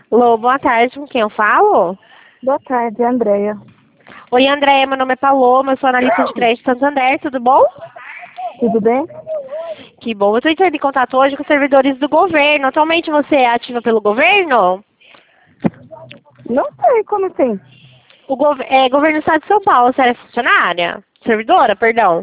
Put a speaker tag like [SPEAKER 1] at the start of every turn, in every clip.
[SPEAKER 1] Alô, boa tarde, com quem eu falo?
[SPEAKER 2] Boa tarde, Andréia.
[SPEAKER 1] Oi, Andréia, meu nome é Paloma, eu sou analista de crédito Santander, tudo bom?
[SPEAKER 2] Tudo bem?
[SPEAKER 1] Que bom, eu estou entrando em contato hoje com os servidores do governo. Atualmente você é ativa pelo governo?
[SPEAKER 2] Não sei, como assim?
[SPEAKER 1] Governo do Estado de São Paulo, você era funcionária? Servidora, perdão.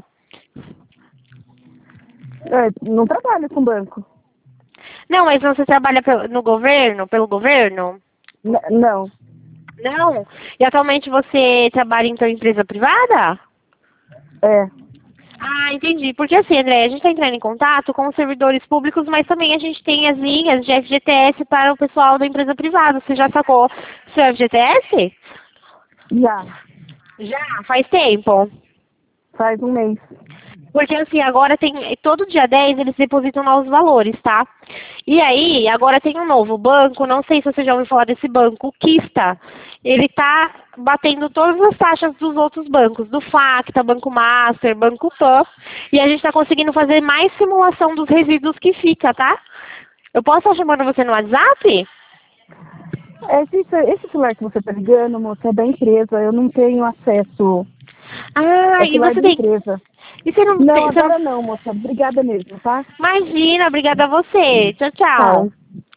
[SPEAKER 2] Não trabalho com banco.
[SPEAKER 1] Não, mas você trabalha no governo, pelo governo?
[SPEAKER 2] Não.
[SPEAKER 1] Não. E atualmente você trabalha em empresa privada?
[SPEAKER 2] É.
[SPEAKER 1] Ah, entendi. Porque assim, André, a gente está entrando em contato com os servidores públicos, mas também a gente tem as linhas de FGTS para o pessoal da empresa privada. Você já sacou seu FGTS?
[SPEAKER 2] Já.
[SPEAKER 1] Já, faz tempo.
[SPEAKER 2] Faz um mês.
[SPEAKER 1] Porque assim, agora tem, todo dia 10 eles depositam novos valores, tá? E aí, agora tem um novo banco, não sei se você já ouviu falar desse banco, o Kista. Ele tá batendo todas as taxas dos outros bancos, do Facta, Banco Master, Banco Pan, e a gente tá conseguindo fazer mais simulação dos resíduos que fica, tá? Eu posso estar chamando você no WhatsApp?
[SPEAKER 2] Esse celular que você tá ligando, moça, é da empresa. Eu não tenho acesso.
[SPEAKER 1] Ah,
[SPEAKER 2] É
[SPEAKER 1] e
[SPEAKER 2] celular
[SPEAKER 1] você
[SPEAKER 2] da
[SPEAKER 1] tem...
[SPEAKER 2] empresa.
[SPEAKER 1] E você não
[SPEAKER 2] Não,
[SPEAKER 1] tem... Você não...
[SPEAKER 2] agora não, moça. Obrigada mesmo, tá?
[SPEAKER 1] Imagina, obrigada a você. Tchau,
[SPEAKER 2] Tchau.
[SPEAKER 1] tchau.